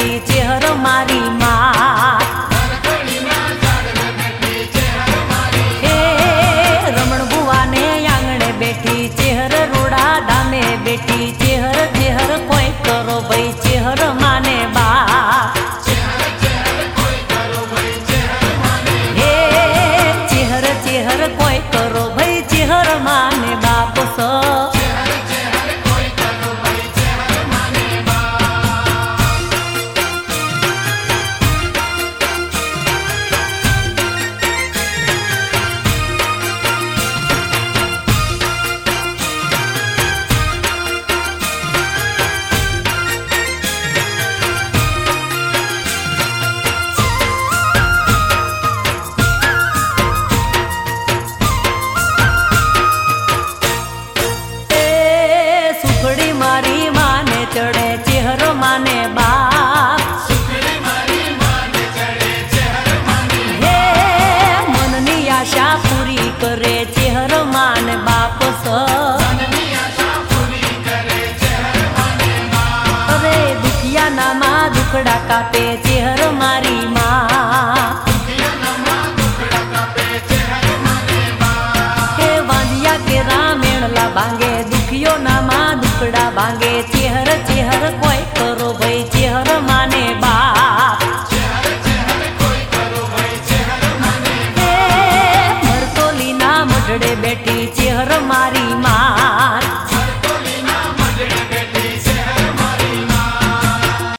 બેઠી ચેહર મારી માં હે રમણ ભુવાને આંગણે બેઠી ચેહર રોડા ધામે બેઠી ચેહર ચેહર કોઈ કરો ભાઈ ચેહર માને બા હે ચેહર ચેહર કોઈ કરો ભાઈ ચેહર માને બાપ સ ચડે ચેહર માને બાપ હે મનની આશા પૂરી કરે ચેહર માને બાપ અરે દુખિયા નામાં દુખડા કાપે ચેહર મારી માં હે વાંધિયા કે રામેણલા બાંગે દુખિયો નામાં દુખડા બાંગે ચેહર ચેહર કોઈ કરો ભાઈ ચેહર માને